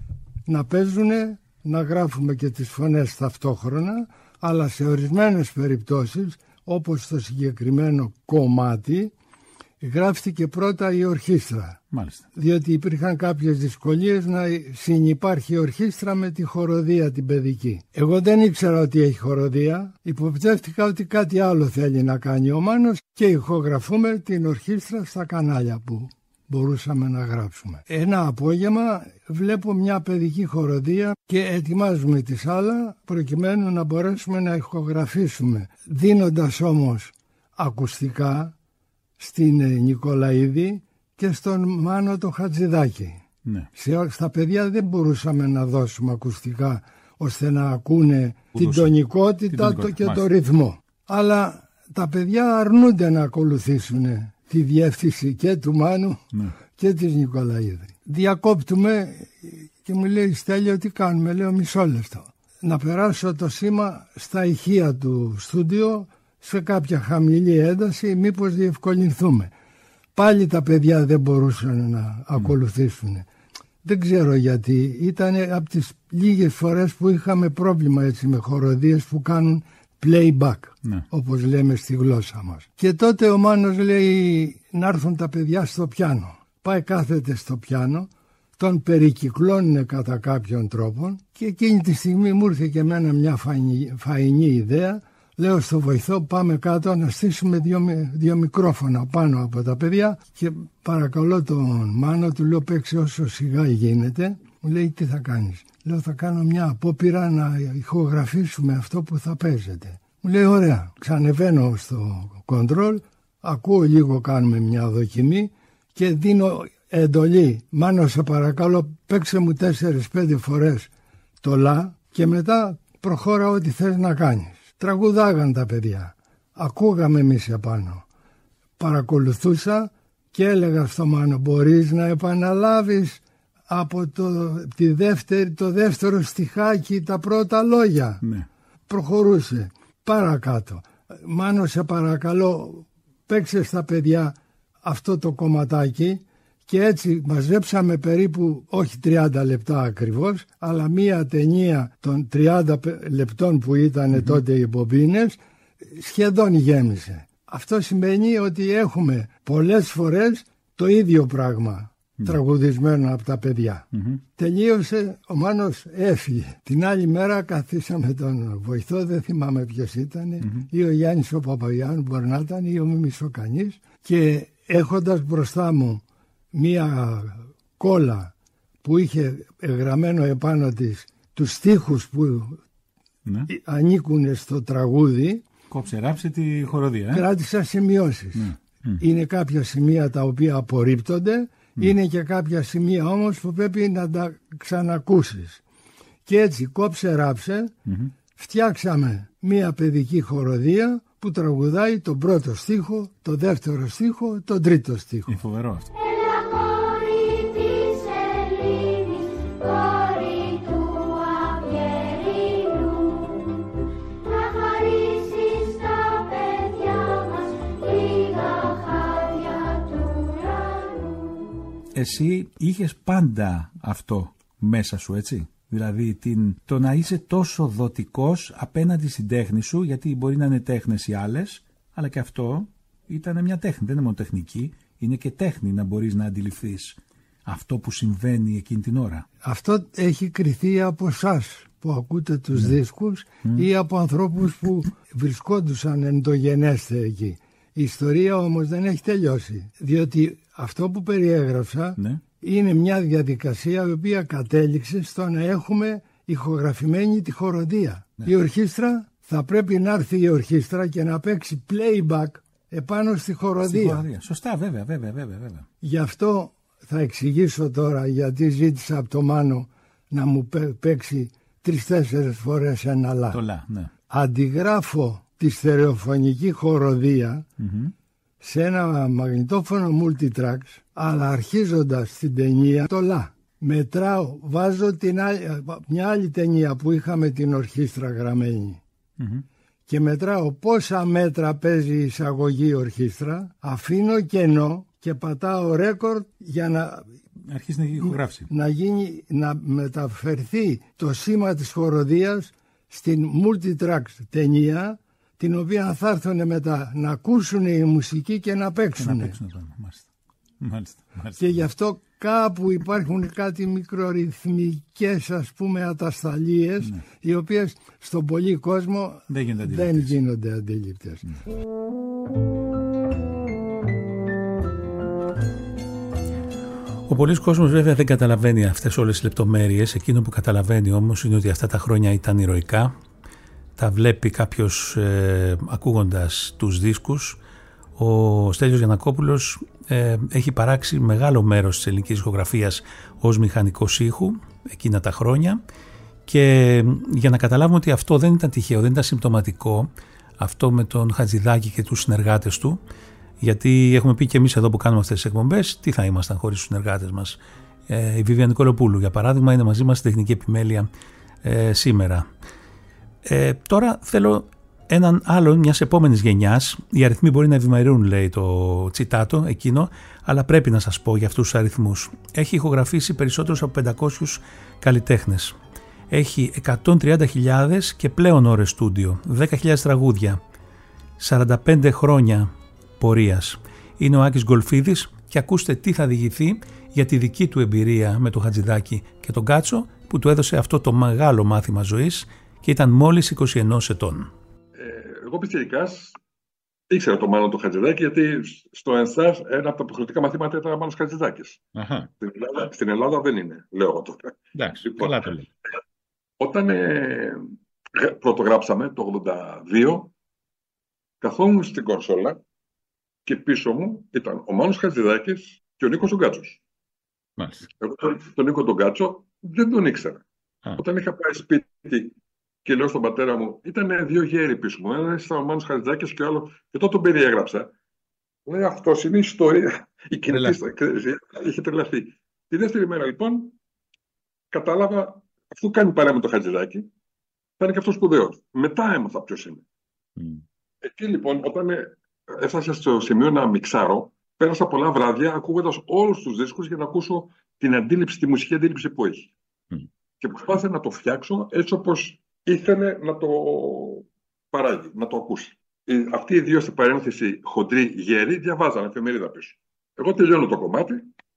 να παίζουν, να γράφουμε και τις φωνές ταυτόχρονα, αλλά σε ορισμένες περιπτώσεις, όπως στο συγκεκριμένο κομμάτι, γράφτηκε πρώτα η ορχήστρα. Μάλιστα. Διότι υπήρχαν κάποιες δυσκολίες να συνυπάρχει η ορχήστρα με τη χοροδία την παιδική. Εγώ δεν ήξερα ότι έχει χοροδία, υποπτεύτηκα ότι κάτι άλλο θέλει να κάνει ο Μάνος και ηχογραφούμε την ορχήστρα στα κανάλια που μπορούσαμε να γράψουμε. Ένα απόγευμα βλέπω μια παιδική χοροδία και ετοιμάζουμε τις άλλα προκειμένου να μπορέσουμε να ηχογραφήσουμε, δίνοντας όμως ακουστικά στην Νικολαίδη και στον Μάνο το Χατζηδάκη. Ναι. Σε, στα παιδιά δεν μπορούσαμε να δώσουμε ακουστικά ώστε να ακούνε την τονικότητα το και το ρυθμό. Αλλά τα παιδιά αρνούνται να ακολουθήσουν τη διεύθυνση και του Μάνου ναι. και της Νικολαίδη. Διακόπτουμε και μου λέει Στέλιο τι κάνουμε, λέω μισό λεπτό. Να περάσω το σήμα στα ηχεία του στούντιο σε κάποια χαμηλή ένταση μήπως διευκολυνθούμε. Πάλι τα παιδιά δεν μπορούσαν να mm. ακολουθήσουν. Δεν ξέρω γιατί. Ήταν από τις λίγες φορές που είχαμε πρόβλημα έτσι με χοροδίες που κάνουν playback, ναι. όπως λέμε στη γλώσσα μας. Και τότε ο Μάνος λέει να έρθουν τα παιδιά στο πιάνο. Πάει κάθεται στο πιάνο, τον περικυκλώνουν κατά κάποιον τρόπο και εκείνη τη στιγμή μου ήρθε και εμένα μια φαϊνή, φαϊνή ιδέα. Λέω στο βοηθό πάμε κάτω να στήσουμε δύο, δύο μικρόφωνα πάνω από τα παιδιά και παρακαλώ τον Μάνο, του λέω παίξει όσο σιγά γίνεται. Μου λέει τι θα κάνεις. Λέω θα κάνω μια απόπειρα να ηχογραφήσουμε αυτό που θα παίζετε. Μου λέει ωραία. Ξανεβαίνω στο κοντρόλ, ακούω λίγο, κάνουμε μια δοκιμή και δίνω εντολή. Μάνο σε παρακαλώ παίξε μου τέσσερις πέντε φορές το λα και μετά προχώρα ό,τι θες να κάνεις. Τραγουδάγαν τα παιδιά. Ακούγαμε εμείς επάνω. Παρακολουθούσα και έλεγα στο Μάνο μπορείς να επαναλάβεις από το, τη δεύτερη, το δεύτερο στιχάκι, τα πρώτα λόγια. Ναι. Προχωρούσε παρακάτω. Μάνο, σε παρακαλώ, παίξε στα παιδιά αυτό το κομματάκι, και έτσι μαζέψαμε περίπου, όχι τριάντα λεπτά ακριβώς, αλλά μία ταινία των τριάντα λεπτών που ήταν mm-hmm. τότε οι μπομπίνες, σχεδόν γέμισε. Αυτό σημαίνει ότι έχουμε πολλές φορές το ίδιο πράγμα mm-hmm. τραγουδισμένο από τα παιδιά. Mm-hmm. Τελείωσε, ο Μάνος έφυγε. Την άλλη μέρα καθίσαμε τον βοηθό, δεν θυμάμαι ποιος ήταν, mm-hmm. ή ο Γιάννης ο Παπαγιάννου μπορεί να ήταν, ή ο Μίμης ο Κανής, και έχοντας μπροστά μου μία κόλλα που είχε γραμμένο επάνω της τους στίχους που ναι. ανήκουν στο τραγούδι, κόψε ράψε τη χοροδία. Ε? Κράτησα σημειώσεις. Ναι. Είναι κάποια σημεία τα οποία απορρίπτονται, ναι. είναι και κάποια σημεία όμως που πρέπει να τα ξανακούσεις. Και έτσι κόψε ράψε, mm-hmm. φτιάξαμε μία παιδική χοροδία που τραγουδάει τον πρώτο στίχο, τον δεύτερο στίχο, τον τρίτο στίχο. Είναι φοβερό αυτό. Εσύ είχες πάντα αυτό μέσα σου, έτσι? Δηλαδή την, το να είσαι τόσο δοτικός απέναντι στην τέχνη σου, γιατί μπορεί να είναι τέχνες οι άλλες, αλλά και αυτό ήταν μια τέχνη, δεν είναι μόνο τεχνική, είναι και τέχνη να μπορείς να αντιληφθείς αυτό που συμβαίνει εκείνη την ώρα. Αυτό έχει κριθεί από εσάς που ακούτε τους ναι. δίσκους mm. ή από ανθρώπους που βρισκόντουσαν εντογενέστε εκεί. Η ιστορία όμως δεν έχει τελειώσει, διότι αυτό που περιέγραψα ναι. είναι μια διαδικασία η οποία κατέληξε στο να έχουμε ηχογραφημένη τη χοροδία. Ναι. Η ορχήστρα θα πρέπει να έρθει η ορχήστρα και να παίξει playback επάνω στη χοροδία. Στη χοροδία. Σωστά, βέβαια, βέβαια, βέβαια, βέβαια. Γι' αυτό θα εξηγήσω τώρα γιατί ζήτησα από το Μάνο να μου παίξει τρεις-τέσσερις φορές ένα λα. Το λα, ναι. Αντιγράφω τη στερεοφωνική χοροδία mm-hmm. σε ένα μαγνητόφωνο multitracks, αλλά αρχίζοντας την ταινία το λα. Μετράω, βάζω την άλλη, μια άλλη ταινία που είχαμε την ορχήστρα γραμμένη mm-hmm. και μετράω πόσα μέτρα παίζει η εισαγωγή ορχήστρα, αφήνω κενό και πατάω ρέκορντ για να αρχίσει να ηχογράφσει. Να, γίνει, να μεταφερθεί το σήμα της χοροδίας στην multitracks ταινία, την οποία θα έρθουν μετά να ακούσουν η μουσική και να παίξουν. Και να παίξουν μάλιστα. Μάλιστα, μάλιστα. Και γι' αυτό κάπου υπάρχουν κάτι μικρορυθμικές, ας πούμε, ατασταλίες, ναι. οι οποίες στον πολύ κόσμο δεν γίνονται αντιληπτές. Δεν γίνονται αντιληπτές. Ναι. Ο πολλής κόσμος βέβαια δεν καταλαβαίνει αυτές όλες τις λεπτομέρειες. Εκείνο που καταλαβαίνει όμως είναι ότι αυτά τα χρόνια ήταν ηρωικά. Τα βλέπει κάποιος ε, ακούγοντας τους δίσκους. Ο Στέλιος Γιαννακόπουλος ε, έχει παράξει μεγάλο μέρος της ελληνικής ηχογραφίας ως μηχανικός ήχου εκείνα τα χρόνια, και για να καταλάβουμε ότι αυτό δεν ήταν τυχαίο, δεν ήταν συμπτωματικό αυτό με τον Χατζηδάκη και τους συνεργάτες του, γιατί έχουμε πει και εμείς εδώ που κάνουμε αυτές τις εκπομπές τι θα ήμασταν χωρίς τους συνεργάτες μας. Ε, η Βίβια Νικολοπούλου για παράδειγμα είναι μαζί μας στην τεχνική επιμέλεια ε, σήμερα. Ε, τώρα θέλω έναν άλλον μιας επόμενης γενιάς. Οι αριθμοί μπορεί να ευημερούν, λέει το τσιτάτο εκείνο, αλλά πρέπει να σας πω για αυτούς τους αριθμούς. Έχει ηχογραφήσει περισσότερους από πεντακόσιους καλλιτέχνες. Έχει εκατόν τριάντα χιλιάδες και πλέον ώρες στούντιο, δέκα χιλιάδες τραγούδια, σαράντα πέντε χρόνια πορείας. Είναι ο Άκης Γκολφίδης και ακούστε τι θα διηγηθεί για τη δική του εμπειρία με τον Χατζηδάκη και τον Κάτσο, που του έδωσε αυτό το μεγάλο μάθημα ζωής και ήταν μόλις είκοσι ενός ετών. Ε, εγώ πιτσιρικάς ήξερα το Μάνο το Χατζηδάκη, γιατί στο ΕΝΣΑΡ ένα από τα προχρητικά μαθήματα ήταν ο Μάνος Χατζηδάκης. Στην Ελλάδα, στην Ελλάδα δεν είναι, λέω τώρα. Εντάξει, λοιπόν, καλά το λέω. Όταν ε, πρωτογράψαμε το ογδόντα δύο, καθόμουν στην κονσόλα και πίσω μου ήταν ο Μάνος Χατζηδάκης και ο Νίκος ο Γκάτσος. Μάλιστα. Εγώ τον, τον Νίκο τον Γκάτσο δεν τον ήξερα. Α. Όταν είχα πάει σπίτι και λέω στον πατέρα μου, ήταν δύο γέροι πίσω μου. Ένα ήταν ο Μάνος Χατζηδάκης και ο άλλο, και τότε τον περιέγραψα. Λέει, αυτός είναι η ιστορία. Η κοινωνική είχε τρελαθεί. Τη δεύτερη μέρα λοιπόν κατάλαβα, αφού κάνει παρέα με το Χατζηδάκη, θα είναι και αυτό σπουδαίος. Μετά έμαθα ποιος είναι. Mm. Εκεί λοιπόν, όταν έφτασα στο σημείο να μιξάρω, πέρασα πολλά βράδια ακούγοντας όλους τους δίσκους για να ακούσω την αντίληψη, τη μουσική αντίληψη που έχει. Mm. Και προσπάθησα να το φτιάξω έτσι όπως ήθελε να το παράγει, να το ακούσει. Αυτοί οι δύο στην παρένθεση χοντροί γέροι διαβάζανε εφημερίδα πίσω. Εγώ τελειώνω το κομμάτι,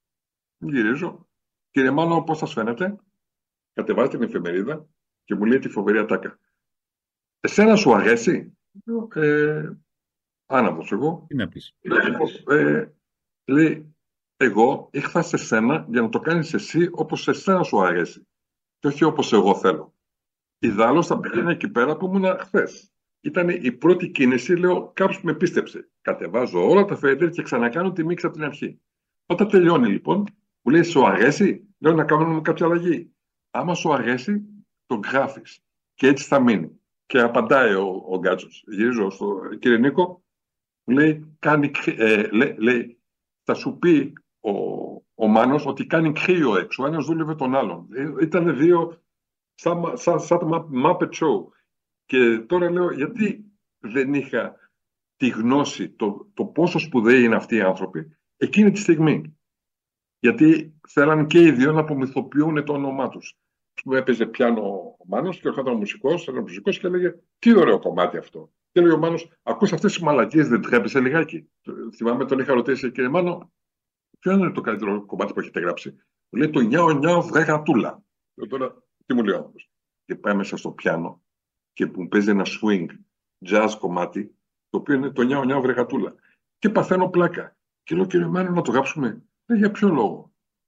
γυρίζω. Κύριε Μάνο, πώς σας φαίνεται? Κατεβάζει την εφημερίδα και μου λέει τη φοβερή ατάκα. Εσένα σου αρέσει? Ε, άναυδος εγώ. Τι να πεις? Ε, λέει, εγώ ήρθα σε σένα για να το κάνεις εσύ όπως σε σένα σου αρέσει. Και όχι όπως εγώ θέλω. Ιδάλλως θα πήγαινε εκεί πέρα που ήμουν χθες. Ήταν η πρώτη κίνηση, λέω, κάποιος που με πίστεψε. Κατεβάζω όλα τα φέιντερ και ξανακάνω τη μίξη από την αρχή. Όταν τελειώνει λοιπόν, μου λέει, σου αρέσει? Λέω, να κάνουμε κάποια αλλαγή. Άμα σου αρέσει, το γράφεις. Και έτσι θα μείνει. Και απαντάει ο, ο Γκάτσος. Γυρίζω στο κύριε Νίκο, μου λέει, κάνει, ε, λέ, λέει, θα σου πει ο, ο Μάνος ότι κάνει κρύο έξω. Ο ένας δούλευε τον άλλον. Ήταν δύο σαν, σαν, σαν το Muppet Show. Και τώρα λέω, γιατί δεν είχα τη γνώση, το, το πόσο σπουδαίοι είναι αυτοί οι άνθρωποι εκείνη τη στιγμή. Γιατί θέλαν και οι δύο να απομυθοποιούν το όνομά τους. Μου έπαιζε πιάνο ο Μάνος και έρχονταν ο μουσικός, ένας μουσικός και έλεγε, τι ωραίο κομμάτι αυτό. Και έλεγε ο Μάνος, ακούς αυτές τις μαλακίες, δεν τρέπεσαι λιγάκι? Θυμάμαι, τον είχα ρωτήσει, κύριε Μάνο, ποιο είναι το καλύτερο κομμάτι που έχετε γράψει? Μου λέει, το νιάο νιάο βρε γατούλα. Τώρα, τι μου λέει ο άνθρωπος? Και πάει μέσα στο πιάνο και που παίζει ένα swing jazz κομμάτι, το οποίο είναι το νιάο νιάο βρε γατούλα. Και παθαίνω πλάκα. Και λέω, κύριε Μάνο, να το γράψουμε? Λέει, για ποιο λόγο?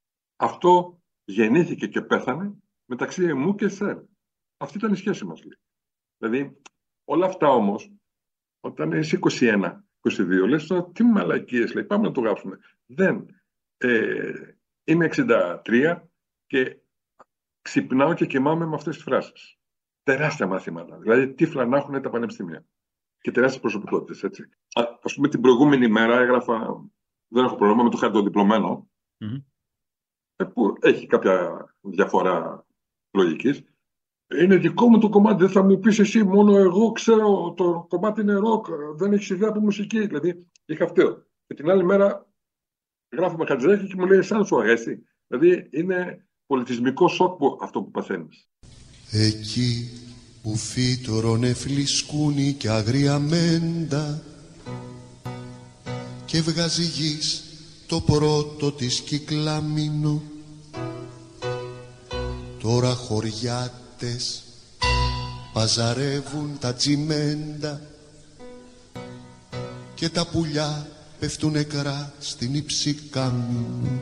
Αυτό γεννήθηκε και πέθανε μεταξύ μου και εσένα. Αυτή ήταν η σχέση μας. Λέει. Δηλαδή, όλα αυτά όμως, όταν είσαι είκοσι ένα, είκοσι δύο, λες τώρα τι μαλακίες, λέει, πάμε να το γράψουμε. Δεν. Ε, είμαι εξήντα τρία και ξυπνάω και κοιμάμαι με αυτές τις φράσεις. Τεράστια μαθήματα. Δηλαδή, τύφλα να έχουν τα πανεπιστήμια. Και τεράστιες προσωπικότητες, έτσι. Α, ας πούμε, την προηγούμενη μέρα έγραφα, δεν έχω πρόβλημα, με το χαρτοδιπλωμένο, mm-hmm. που έχει κάποια διαφορά λογικής. Είναι δικό μου το κομμάτι, δεν θα μου πεις εσύ, μόνο εγώ ξέρω, το κομμάτι είναι ροκ, δεν έχεις ιδέα από μουσική. Δηλαδή, είχα αυτό. Και την άλλη μέρα γράφω με Χατζηδάκη και μου λέει, σαν σου αρέσει. Δηλαδή, είναι πολιτισμικό σοκ που, αυτό που παθαίνεις. Εκεί που φύτρωνε φλισκούνι και αγρία μέντα και βγάζει γης το πρώτο της κυκλάμινο, τώρα χωριάτες παζαρεύουν τα τσιμέντα και τα πουλιά πέφτουν νεκρά στην υψηκάμινο.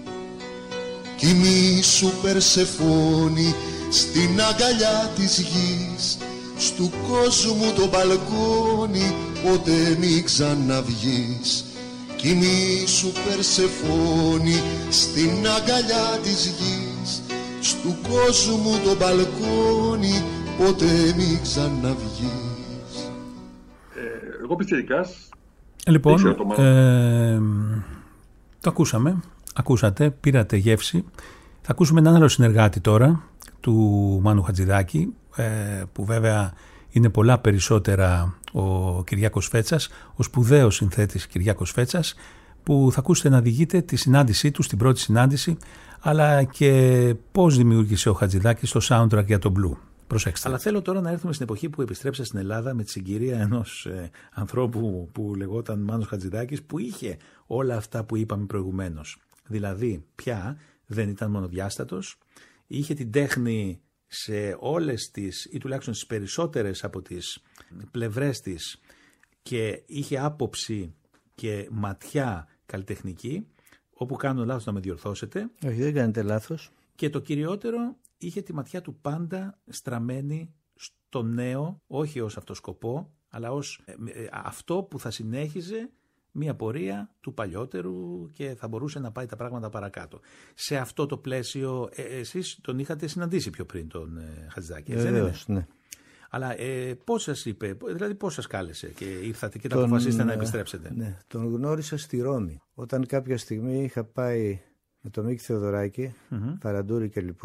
Κοιμήσου Περσεφόνη στην αγκαλιά της γης, στου κόσμου το μπαλκόνι ποτέ μη ξαναβγείς. Κοιμήσου Περσεφόνη στην αγκαλιά της γης, στου κόσμου το μπαλκόνι ποτέ μη ξαναβγείς. Ε, εγώ πιτσιρικάς. Λοιπόν, το, ε, το ακούσαμε, ακούσατε, πήρατε γεύση. Θα ακούσουμε έναν άλλο συνεργάτη τώρα, του Μάνου Χατζηδάκη, ε, που βέβαια είναι πολλά περισσότερα ο Κυριάκος Φέτσας, ο σπουδαίος συνθέτης Κυριάκος Φέτσας, που θα ακούσετε να διηγείται τη συνάντησή του, την πρώτη συνάντηση, αλλά και πώς δημιούργησε ο Χατζηδάκης το soundtrack για τον Blue. Προσέξτε. Αλλά θέλω τώρα να έρθουμε στην εποχή που επιστρέψα στην Ελλάδα με τη συγκυρία ενός ε, ανθρώπου που λεγόταν Μάνος Χατζηδάκης, που είχε όλα αυτά που είπαμε προηγουμένως. Δηλαδή, πια δεν ήταν μονοδιάστατος, είχε την τέχνη σε όλες τις, ή τουλάχιστον στις περισσότερες από τις πλευρές της, και είχε άποψη και ματιά καλλιτεχνική, όπου κάνω λάθος να με διορθώσετε. Όχι, δεν κάνετε λάθος. Και το κυριότερο, είχε τη ματιά του πάντα στραμμένη στο νέο, όχι ως αυτό σκοπό, αλλά ως ε, ε, αυτό που θα συνέχιζε μια πορεία του παλιότερου και θα μπορούσε να πάει τα πράγματα παρακάτω. Σε αυτό το πλαίσιο, ε, εσείς τον είχατε συναντήσει πιο πριν τον ε, Χατζηδάκη, Βεβαίως, ναι. Αλλά ε, πώς σας είπε, δηλαδή πώς σας κάλεσε και ήρθατε και τα αποφασίσετε να επιστρέψετε? Ναι, τον γνώρισα στη Ρώμη. Όταν κάποια στιγμή είχα πάει με τον Μίκη Θεοδωράκη, mm-hmm. Παραντούρη και λοιπούς,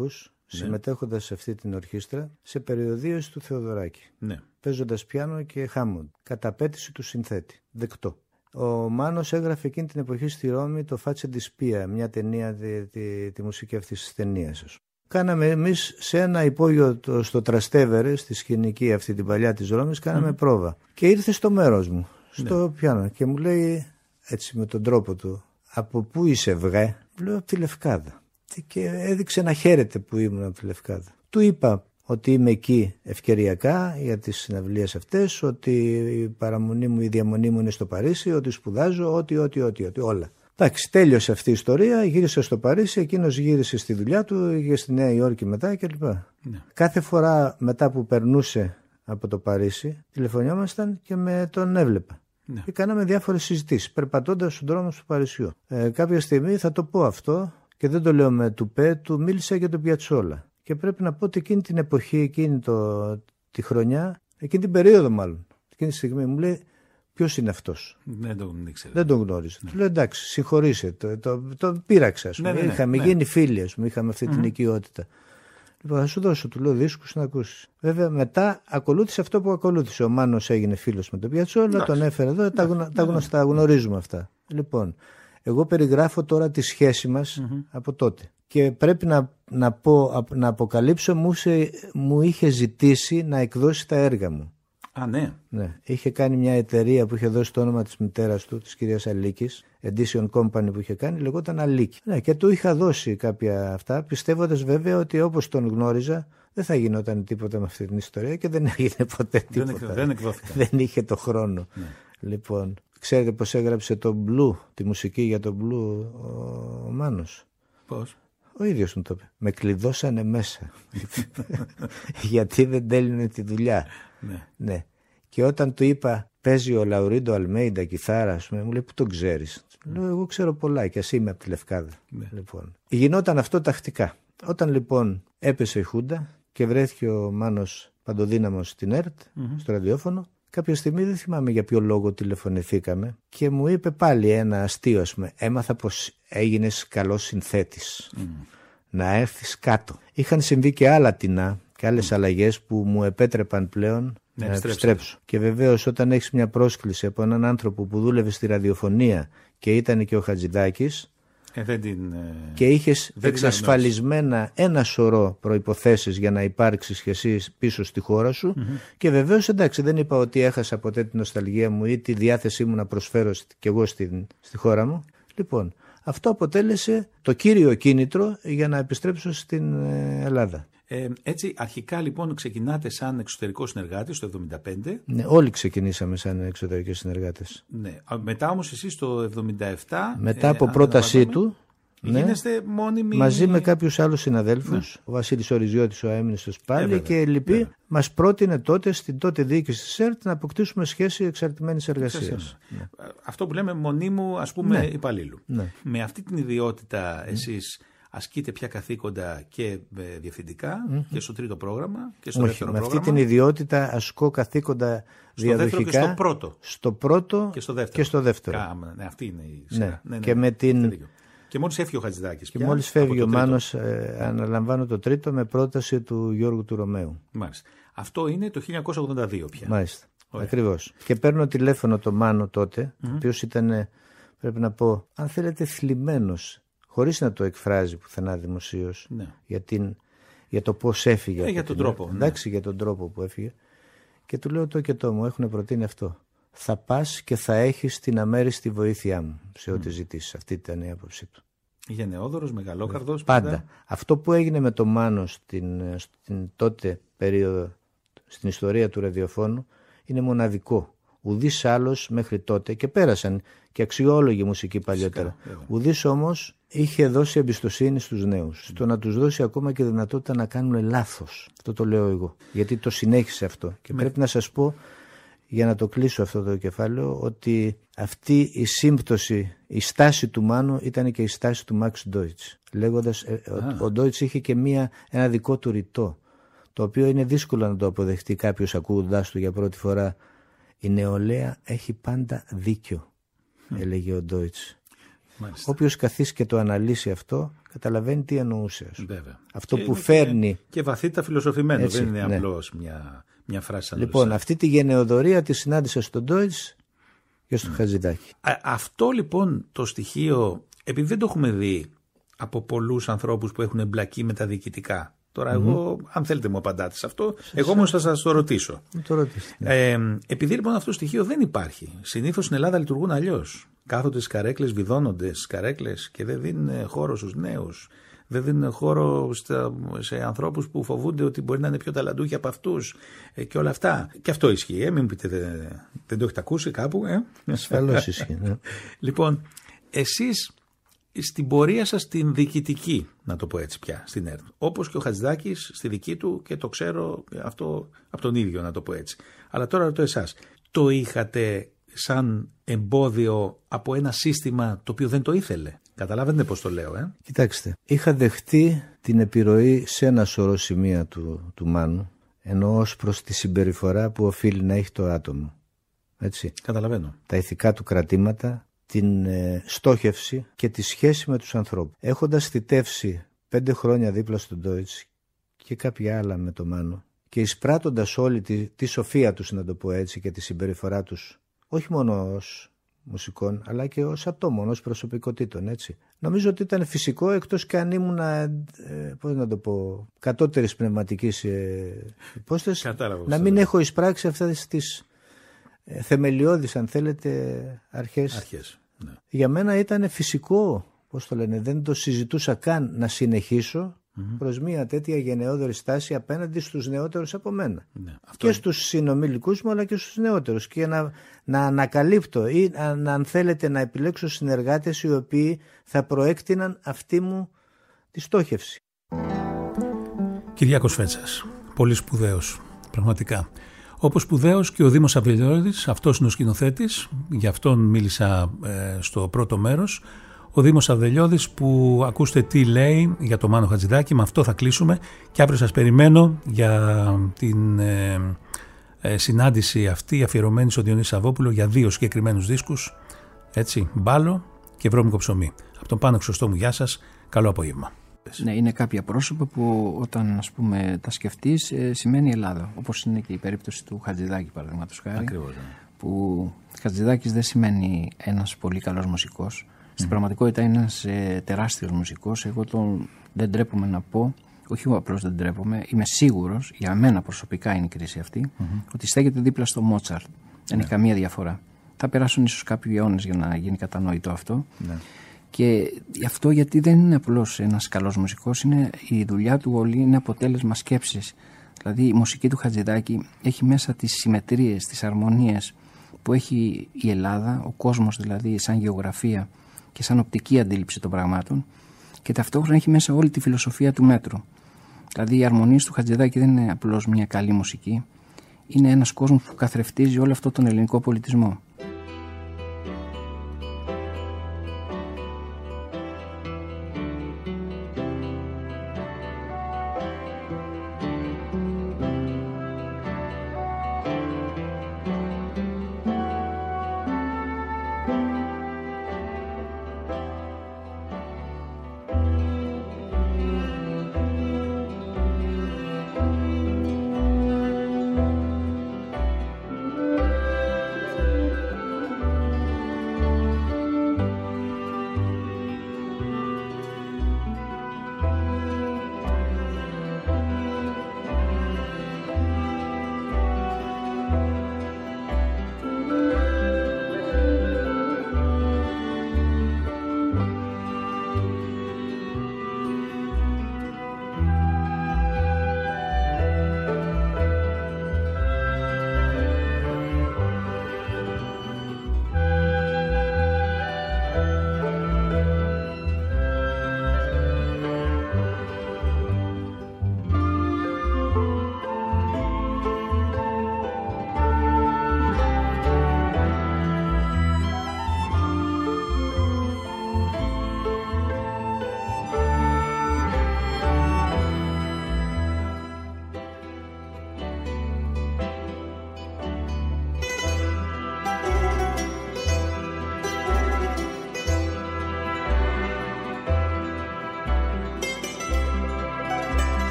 συμμετέχοντας σε αυτή την ορχήστρα σε περιοδίες του Θεοδωράκη. Ναι. Παίζοντας πιάνο και Χάμοντ. Κατά απέτηση του συνθέτη. Δεκτό. Ο Μάνος έγραφε εκείνη την εποχή στη Ρώμη το Φάτσε τη Σπία, μια ταινία, τη, τη, τη μουσική αυτής της ταινίας. Κάναμε εμείς σε ένα υπόγειο το, στο Τραστέβερε, στη σκηνική αυτή την παλιά της Ρώμης, κάναμε mm. πρόβα. Και ήρθε στο μέρος μου, στο ναι. πιάνο, και μου λέει έτσι με τον τρόπο του, από πού είσαι βγέ? Λέω από τη Λευκάδα. Και έδειξε να χαίρεται που ήμουν από τη Λευκάδα. Του είπα ότι είμαι εκεί ευκαιριακά για τις συναυλίες αυτές, ότι η παραμονή μου, η διαμονή μου είναι στο Παρίσι, ότι σπουδάζω, ότι, ότι, ότι, ότι όλα. Εντάξει, τέλειωσε αυτή η ιστορία, γύρισα στο Παρίσι, εκείνος γύρισε στη δουλειά του, πήγε στη Νέα Υόρκη μετά κλπ. Ναι. Κάθε φορά μετά που περνούσε από το Παρίσι, τηλεφωνιόμασταν και με τον έβλεπα. Ναι. Και κάναμε διάφορες συζητήσεις, περπατώντας στον δρόμο του Παρισιού. Ε, κάποια στιγμή θα το πω αυτό, και δεν το λέω με τουπέ, του μίλησα για τον Πιατσόλα. Και πρέπει να πω ότι εκείνη την εποχή, εκείνη το, τη χρονιά, εκείνη την περίοδο μάλλον, εκείνη τη στιγμή μου λέει, ποιος είναι αυτός? Δεν τον ήξερα. Δεν τον γνώριζα. Ναι. Του λέω εντάξει, συγχωρήσε, το, το, το, το πείραξα. Ας πούμε. Ναι, ναι, ναι, είχαμε ναι. γίνει φίλοι, ας πούμε, είχαμε αυτή mm-hmm. την οικειότητα. Λοιπόν, θα σου δώσω, του λέω, δίσκους να ακούσεις. Βέβαια, μετά ακολούθησε αυτό που ακολούθησε. Ο Μάνος έγινε φίλος με τον Πιατσόλα, τον έφερε εδώ, τα, γνω, τα γνωστά, γνωρίζουμε αυτά. Λοιπόν, εγώ περιγράφω τώρα τη σχέση μας mm-hmm. από τότε. Και πρέπει να, να, πω, να αποκαλύψω, μου, σε, μου είχε ζητήσει να εκδώσει τα έργα μου. Α, ναι. ναι. Είχε κάνει μια εταιρεία που είχε δώσει το όνομα της μητέρας του, της κυρίας Αλίκης, Edition Company που είχε κάνει, λεγόταν Αλίκη. Ναι, και του είχα δώσει κάποια αυτά, πιστεύοντας βέβαια ότι όπως τον γνώριζα, δεν θα γινόταν τίποτα με αυτή την ιστορία και δεν έγινε ποτέ τίποτα. Δεν, δεν εκδόθηκα. Δεν είχε το χρόνο. Ναι. Λοιπόν, ξέρετε πώς έγραψε το Blue, τη μουσική για το Blue ο, ο Μάνος? Πώς? Ο ίδιος μου το είπε. Με κλειδώσανε μέσα. Γιατί δεν τέλειωνε τη δουλειά. Ναι. ναι. Και όταν του είπα, παίζει ο Λαουρίντο Αλμέιντα κιθάρα, ας πούμε, μου λέει, πού τον ξέρεις? Mm. Λέω, εγώ ξέρω πολλά και ας είμαι από τη Λευκάδα. Ναι. Λοιπόν. Γινόταν αυτό τακτικά. Όταν λοιπόν έπεσε η Χούντα και βρέθηκε ο Μάνος παντοδύναμος στην ΕΡΤ, mm-hmm. στο ραδιόφωνο, κάποια στιγμή δεν θυμάμαι για ποιο λόγο τηλεφωνηθήκαμε και μου είπε πάλι ένα αστείο, ας πούμε, έμαθα πως έγινες καλός συνθέτης. Mm. Να έρθεις κάτω. Είχαν συμβεί και άλλα τεινά και άλλες mm. αλλαγές που μου επέτρεπαν πλέον να, να επιστρέψω. Και βεβαίως όταν έχεις μια πρόσκληση από έναν άνθρωπο που δούλευε στη ραδιοφωνία και ήταν και ο Χατζηδάκης, ε, δεν την, ε, και είχες εξασφαλισμένα ένα σωρό προϋποθέσεις για να υπάρξεις και εσύ πίσω στη χώρα σου, mm-hmm. και βεβαίως εντάξει, δεν είπα ότι έχασα ποτέ την νοσταλγία μου ή τη διάθεσή μου να προσφέρω κι εγώ στη, στη χώρα μου. Λοιπόν, αυτό αποτέλεσε το κύριο κίνητρο για να επιστρέψω στην Ελλάδα. Ε, έτσι, αρχικά λοιπόν ξεκινάτε σαν εξωτερικός συνεργάτης το εβδομήντα πέντε. Ναι, όλοι ξεκινήσαμε σαν εξωτερικοί συνεργάτες. Ναι. Μετά όμως εσείς το εβδομήντα επτά... Μετά από ε, πρότασή του, γίνεστε ναι, μόνιμοι... μαζί με κάποιους άλλους συναδέλφους, ναι. Ο Βασίλης Οριζιώτης, ο έμεινε στο Σπάλι, ε, και λοιποί, ναι. Μας πρότεινε τότε στην τότε διοίκηση της ΕΡΤ να αποκτήσουμε σχέση εξαρτημένης εργασίας. Ναι. Αυτό που λέμε μονίμου, ας πούμε, ναι. υπαλλήλου. Ναι. Με αυτή την ιδιότητα εσείς... ασκείτε πια καθήκοντα και διευθυντικά mm-hmm. και στο τρίτο πρόγραμμα και στο Όχι, δεύτερο με πρόγραμμα. Αυτή την ιδιότητα ασκώ καθήκοντα στο διαδοχικά. Και στο πρώτο. Στο πρώτο και στο δεύτερο. Και στο δεύτερο. Ά, ναι, αυτή είναι η σειρά. Ναι. Ναι, ναι, και, με την... και μόλις έφυγε ο Χατζηδάκης. Και πια, μόλις φεύγει ο Μάνος, ε, αναλαμβάνω το τρίτο με πρόταση του Γιώργου του Ρωμαίου. Μάλιστα. Αυτό είναι το χίλια εννιακόσια ογδόντα δύο πια. Μάλιστα. Ακριβώς. Και παίρνω τηλέφωνο το Μάνο τότε, mm-hmm. ο οποίος ήταν, πρέπει να πω, αν θέλετε, θλιμμένος. Χωρίς να το εκφράζει πουθενά δημοσίως, ναι. για, την, για το πώς έφυγε. Ε, για τον τρόπο. Ναι. Εντάξει, για τον τρόπο που έφυγε. Και του λέω το και το μου, έχουν προτείνει αυτό. Θα πας και θα έχεις την αμέριστη βοήθειά μου σε ό,τι mm. ζητήσεις. Αυτή ήταν η άποψή του. Γενναιόδωρος, μεγαλόκαρδος. Πάντα. Πάντα. Αυτό που έγινε με το Μάνο στην, στην τότε περίοδο, στην ιστορία του ραδιοφώνου, είναι μοναδικό. Ουδής άλλος μέχρι τότε, και πέρασαν και αξιόλογοι μουσικοί παλιότερα. Ουδής όμως είχε δώσει εμπιστοσύνη στους νέους, στο να τους δώσει ακόμα και δυνατότητα να κάνουν λάθος. Αυτό το λέω εγώ, γιατί το συνέχισε αυτό. Και με... πρέπει να σας πω, για να το κλείσω αυτό το κεφάλαιο, ότι αυτή η σύμπτωση, η στάση του Μάνου ήταν και η στάση του Μαξ Ντόιτς. Λέγοντας, ε, ο, ο Ντόιτς είχε και μία, ένα δικό του ρητό, το οποίο είναι δύσκολο να το αποδεχτεί κάποιος ακούγοντάς του για πρώτη φορά. Η νεολαία έχει πάντα δίκιο, έλεγε ο Ντόιτς. Όποιος καθίσει και το αναλύσει αυτό, καταλαβαίνει τι εννοούσε. Βέβαια. Αυτό και που φέρνει. Και, και βαθύτατα φιλοσοφημένο, έτσι, δεν είναι ναι. απλώς μια, μια φράση. Λοιπόν, αυτή τη γενεοδορία τη συνάντησα στον Ντόιτς και στο mm. Χατζηδάκη. Α, αυτό λοιπόν το στοιχείο, επειδή δεν το έχουμε δει από πολλούς ανθρώπους που έχουν εμπλακεί με τα διοικητικά. Τώρα, mm-hmm. εγώ, αν θέλετε, μου απαντάτε σε αυτό. Σε εγώ όμως θα σας το ρωτήσω. Το ρωτήσετε, ναι. ε, επειδή λοιπόν αυτό το στοιχείο δεν υπάρχει. Συνήθως στην Ελλάδα λειτουργούν αλλιώς. Κάθονται στις καρέκλες, βιδώνονται στις καρέκλες και δεν δίνουν χώρο στους νέους. Δεν δίνουν χώρο στα, σε ανθρώπους που φοβούνται ότι μπορεί να είναι πιο ταλαντούχοι από αυτούς ε, και όλα αυτά. Και αυτό ισχύει. Ε, μην μου πείτε, δεν, δεν το έχετε ακούσει κάπου. Ε? Ασφαλώς ισχύει. Ναι. Λοιπόν, εσείς στην πορεία σας την διοικητική, να το πω έτσι πια, στην ΕΡΤ, όπως και ο Χατζηδάκης στη δική του, και το ξέρω αυτό από τον ίδιο, να το πω έτσι. Αλλά τώρα ρωτώ εσάς, το είχατε σαν εμπόδιο από ένα σύστημα το οποίο δεν το ήθελε? Καταλάβετε πώς το λέω, ε? Κοιτάξτε, είχα δεχτεί την επιρροή σε ένα σωρό σημεία του, του Μάνου, ενώ ως προς τη συμπεριφορά που οφείλει να έχει το άτομο. Έτσι. Καταλαβαίνω. Τα ηθικά του κρατήματα, την ε, στόχευση και τη σχέση με τους ανθρώπους. Έχοντας θητεύσει πέντε χρόνια δίπλα στον Ντόιτς και κάποια άλλα με το Μάνο και εισπράττοντας όλη τη, τη σοφία τους, να το πω έτσι, και τη συμπεριφορά τους, όχι μόνο ως μουσικών, αλλά και ως ατόμων, ως προσωπικότητων, έτσι. Νομίζω ότι ήταν φυσικό, εκτός και αν ήμουν, ε, πώς να το πω, κατώτερης πνευματικής ε, υπόστασης, να μην έχω εισπράξει αυτές τις ε, θεμελιώδεις, αν θέλετε, αρχές. αρχές ναι. Για μένα ήταν φυσικό, πώς το λένε, δεν το συζητούσα καν να συνεχίσω mm-hmm. προς μια τέτοια γενναιόδορη στάση απέναντι στους νεότερους από μένα. Ναι, αυτό και είναι. Στους συνομιλικούς μου, αλλά και στους νεότερους. Και να, να ανακαλύπτω ή να, αν θέλετε να επιλέξω συνεργάτες οι οποίοι θα προέκτηναν αυτή μου τη στόχευση. Κυριάκος Φέτσας, πολύ σπουδαίος, πραγματικά. Όπως σπουδαίος και ο Δήμος Αβελιώδης, αυτός είναι ο σκηνοθέτης, γι' αυτόν μίλησα ε, στο πρώτο μέρος. Ο Δήμος Αβελιώδης, που ακούστε τι λέει για το Μάνο Χατζηδάκη, με αυτό θα κλείσουμε και αύριο σας περιμένω για την ε, ε, συνάντηση αυτή αφιερωμένη στον Διονύση Σαββόπουλο για δύο συγκεκριμένους δίσκους, έτσι, Μπάλο και Βρώμικο ψωμί. Από τον Πάνο Χρυσοστόμου, γεια σας, καλό απόγευμα. Ναι, είναι κάποια πρόσωπα που όταν, ας πούμε, τα σκεφτείς ε, σημαίνει Ελλάδα. Όπως είναι και η περίπτωση του Χατζηδάκη, παραδείγματος χάρη. Ακριβώς, ναι. Που Χατζηδάκης δεν σημαίνει ένας πολύ καλός μουσικός. Στην mm. πραγματικότητα είναι ένας ε, τεράστιος μουσικός. Εγώ τον δεν τρέπομαι να πω, όχι απλώς δεν τρέπομαι, είμαι σίγουρος, για μένα προσωπικά είναι η κρίση αυτή, mm-hmm. ότι στέκεται δίπλα στο Μότσαρτ. Δεν έχει yeah. καμία διαφορά. Θα περάσουν ίσως κάποιοι αιώνες για να γίνει κατανοητό αυτό. Yeah. Και αυτό γιατί δεν είναι απλώς ένας καλός μουσικός, είναι, η δουλειά του όλη είναι αποτέλεσμα σκέψης. Δηλαδή η μουσική του Χατζηδάκη έχει μέσα τις συμμετρίες, τις αρμονίες που έχει η Ελλάδα, ο κόσμος δηλαδή σαν γεωγραφία και σαν οπτική αντίληψη των πραγμάτων, και ταυτόχρονα έχει μέσα όλη τη φιλοσοφία του μέτρου. Δηλαδή οι αρμονίες του Χατζηδάκη δεν είναι απλώς μια καλή μουσική, είναι ένας κόσμος που καθρεφτίζει όλο αυτό τον ελληνικό πολιτισμό.